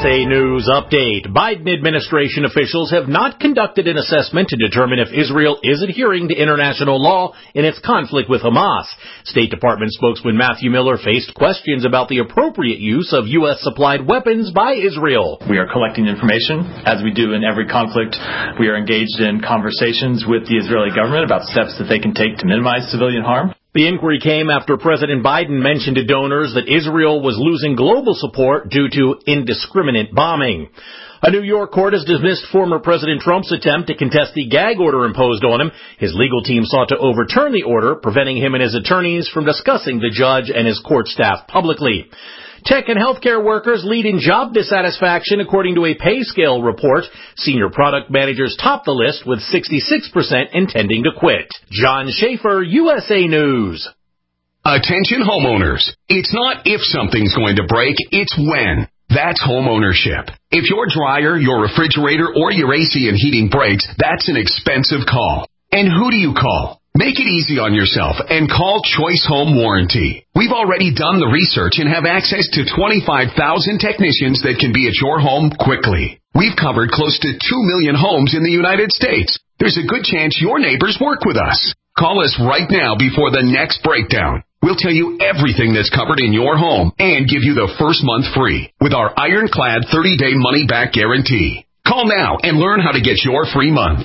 USA News Update. Biden administration officials have not conducted an assessment to determine if Israel is adhering to international law in its conflict with Hamas. State Department spokesman Matthew Miller faced questions about the appropriate use of U.S.-supplied weapons by Israel. We are collecting information. As we do in every conflict, we are engaged in conversations with the Israeli government about steps that they can take to minimize civilian harm. The inquiry came after President Biden mentioned to donors that Israel was losing global support due to indiscriminate bombing. A New York court has dismissed former President Trump's attempt to contest the gag order imposed on him. His legal team sought to overturn the order, preventing him and his attorneys from discussing the judge and his court staff publicly. Tech and healthcare workers lead in job dissatisfaction, according to a pay scale report. Senior product managers top the list, with 66% intending to quit. John Schaefer, USA News. Attention homeowners. It's not if something's going to break, it's when. That's home ownership. If your dryer, your refrigerator, or your AC and heating breaks, that's an expensive call. And who do you call? Make it easy on yourself and call Choice Home Warranty. We've already done the research and have access to 25,000 technicians that can be at your home quickly. We've covered close to 2 million homes in the United States. There's a good chance your neighbors work with us. Call us right now before the next breakdown. We'll tell you everything that's covered in your home and give you the first month free with our ironclad 30-day money-back guarantee. Call now and learn how to get your free month.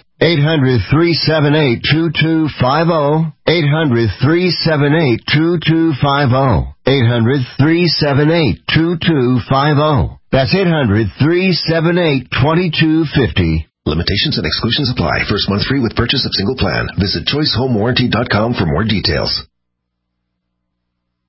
800-378-2250. 800-378-2250. 800-378-2250. That's 800-378-2250. Limitations and exclusions apply. First month free with purchase of single plan. Visit choicehomewarranty.com for more details.